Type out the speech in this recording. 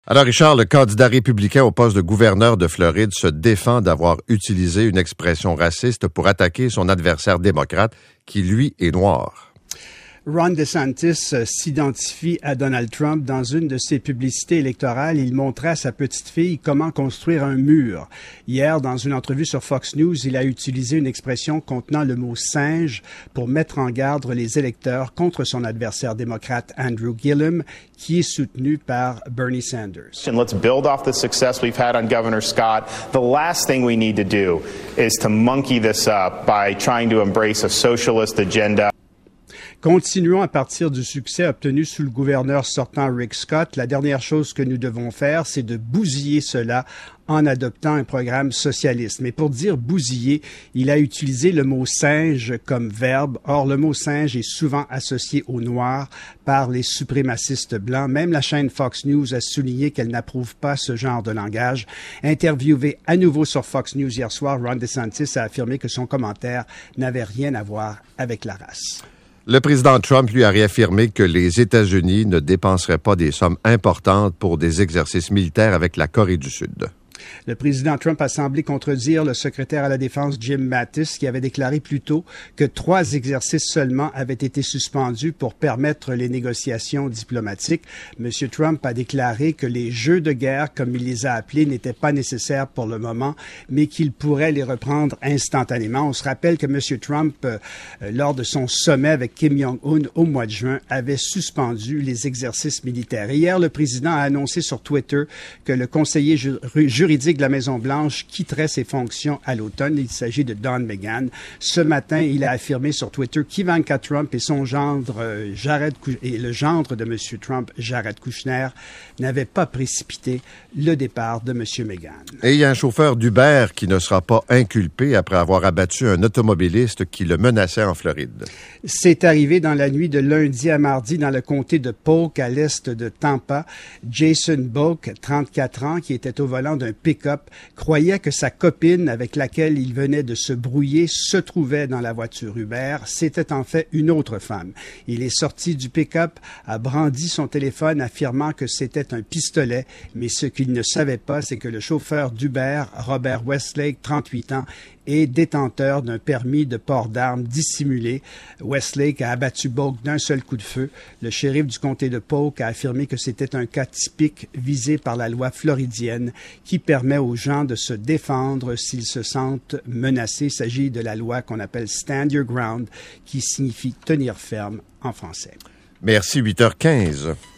Alors Richard, le candidat républicain au poste de gouverneur de Floride se défend d'avoir utilisé une expression raciste pour attaquer son adversaire démocrate qui, lui, est noir. Ron DeSantis s'identifie à Donald Trump. Dans une de ses publicités électorales, il montrait à sa petite-fille comment construire un mur. Hier, dans une entrevue sur Fox News, il a utilisé une expression contenant le mot « singe » pour mettre en garde les électeurs contre son adversaire démocrate Andrew Gillum, qui est soutenu par Bernie Sanders. And let's build off the success we've had on Governor Scott. The last thing we need to do is to monkey this up by trying to embrace a socialist agenda. Continuons à partir du succès obtenu sous le gouverneur sortant Rick Scott. La dernière chose que nous devons faire, c'est de bousiller cela en adoptant un programme socialiste. Mais pour dire bousiller, il a utilisé le mot singe comme verbe. Or, le mot singe est souvent associé aux Noirs par les suprémacistes blancs. Même la chaîne Fox News a souligné qu'elle n'approuve pas ce genre de langage. Interviewé à nouveau sur Fox News hier soir, Ron DeSantis a affirmé que son commentaire n'avait rien à voir avec la race. Le président Trump lui a réaffirmé que les États-Unis ne dépenseraient pas des sommes importantes pour des exercices militaires avec la Corée du Sud. Le président Trump a semblé contredire le secrétaire à la Défense Jim Mattis qui avait déclaré plus tôt que 3 exercices seulement avaient été suspendus pour permettre les négociations diplomatiques. M. Trump a déclaré que les jeux de guerre, comme il les a appelés, n'étaient pas nécessaires pour le moment, mais qu'il pourrait les reprendre instantanément. On se rappelle que M. Trump, lors de son sommet avec Kim Jong-un au mois de juin, avait suspendu les exercices militaires. Hier, le président a annoncé sur Twitter que le conseiller juridique de la Maison-Blanche quitterait ses fonctions à l'automne. Il s'agit de Don McGahn. Ce matin, il a affirmé sur Twitter qu'Ivanka Trump et son gendre, et le gendre de M. Trump, Jared Kushner, n'avaient pas précipité le départ de M. McGahn. Et il y a un chauffeur d'Uber qui ne sera pas inculpé après avoir abattu un automobiliste qui le menaçait en Floride. C'est arrivé dans la nuit de lundi à mardi dans le comté de Polk, à l'est de Tampa. Jason Boak, 34 ans, qui était au volant d'un pick-up, croyait que sa copine avec laquelle il venait de se brouiller se trouvait dans la voiture Uber. C'était en fait une autre femme. Il est sorti du pick-up, a brandi son téléphone affirmant que c'était un pistolet, mais ce qu'il ne savait pas, c'est que le chauffeur d'Uber, Robert Westlake, 38 ans, est détenteur d'un permis de port d'armes dissimulé. Westlake a abattu Boak d'un seul coup de feu. Le shérif du comté de Polk a affirmé que c'était un cas typique visé par la loi floridienne qui permet aux gens de se défendre s'ils se sentent menacés. Il s'agit de la loi qu'on appelle « Stand Your Ground » qui signifie tenir ferme en français. Merci, 8h15.